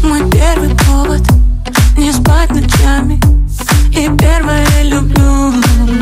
Мой первый повод не спать ночами. И первое люблю.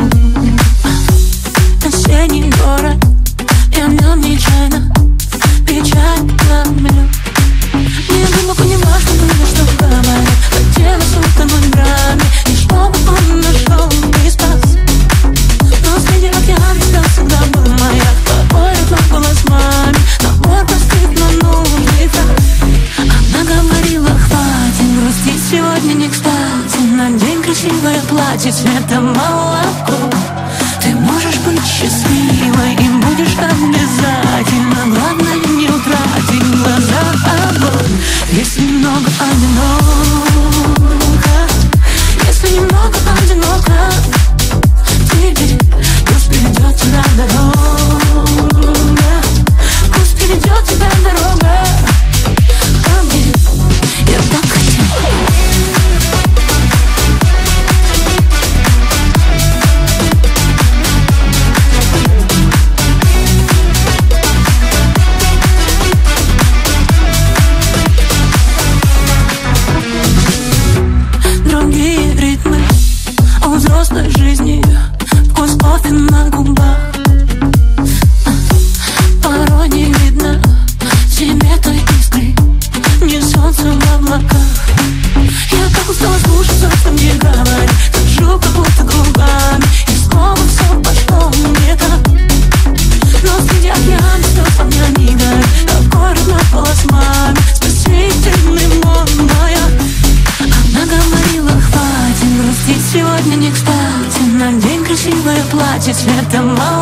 Осенний город, я в нем нечаянно печаль ловлю. Не глубоко не важно было, что говорят. Хотелось утонуть в драме, и чтобы он нашел и спас. Но среди океана звезд всегда был маяк. Какой родной голос маме, набор простых, но нужный фраз. Она говорила, хватит грустить, сегодня не кстати. Надень красивое платье цвета молоко. Ты можешь быть счастливой и будешь обязательно. Главное не утратить глаза огонь. Если немного одиноко, если немного одиноко, теперь пусть приведет тебя дорога. Пусть приведет тебя дорога ко мне. Я так хотела. Другие ритмы у взрослой жизни, вкус кофе на губах. Порой не видно тебе той искры, не солнце в облаках. Я так устала слушать все, что мне говорят. Держу как будто губами, и снова все пошло не так. Но среди океана слез огня не горит. Какой родной голос маме, спасительный мой маяк. Она говорила, хватит грустить, сегодня не кстати. Надень красивое платье цвета молока.